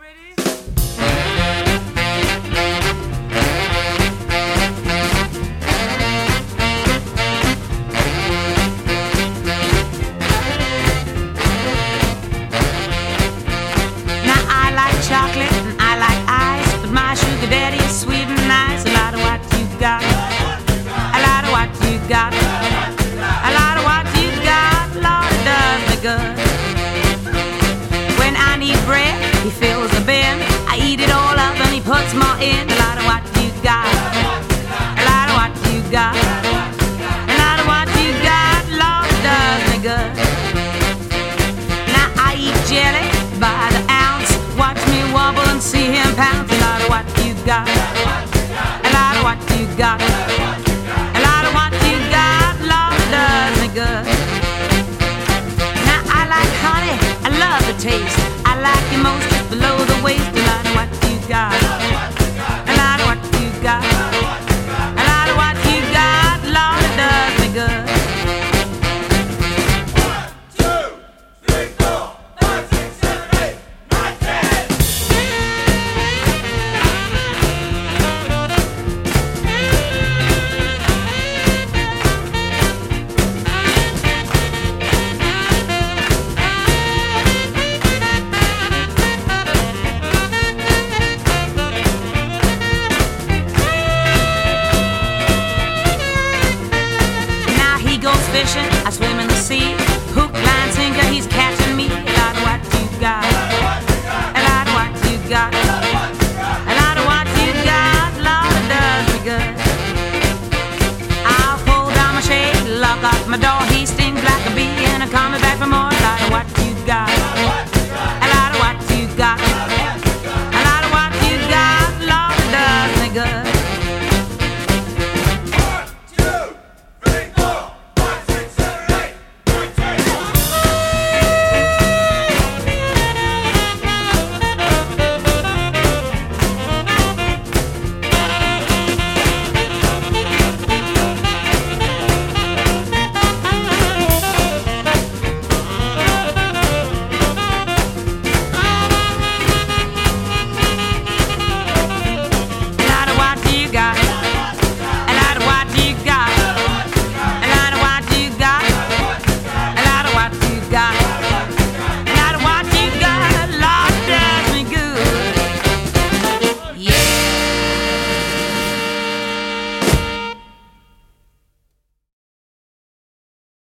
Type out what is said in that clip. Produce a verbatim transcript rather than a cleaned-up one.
Chocolate and I like ice, but my sugar daddy is sweet and nice. A lot of what you got, a lot of what you got, a lot of what you got, Lord, it does me good. When I need bread, he fills the bin. I eat it all up and he puts more in. A lot of what you got, a lot of what you got, a lot of what you got, Lord, it does me good. Now I eat jelly by the ounce. Watch me wobble and see him pounce. A lot of what you got, a lot of what you got, a lot of what you got, Lord, it does me good. Now I like honey, I love the taste. I like you most just below the waist. A lot of what you got, a lot of what you got, a lot of what you got, Lord, it does me good. I swim in the sea, hook, line, sinker, he's catching me. A lot of what you got, a lot of what you got, a lot of what you got, Lord, it does me good. I'll pull down my shade, lock off my door, he stings like a bee, and I'm coming back for more. A lot of what you got, a lot of what you got, a lot of what you got, Lord, it does me good. Got